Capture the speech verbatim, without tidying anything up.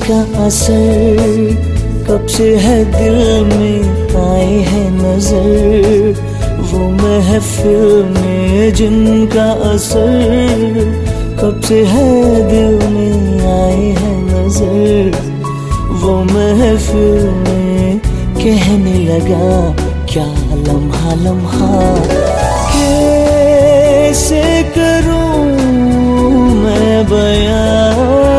जिनका असर कब से है दिल में आए है नजर, वो महफिल में जिनका असर कब से है दिल में आए है नजर, वो महफिल में कहने लगा क्या लम्हा लम्हा। कैसे करूं मैं बयां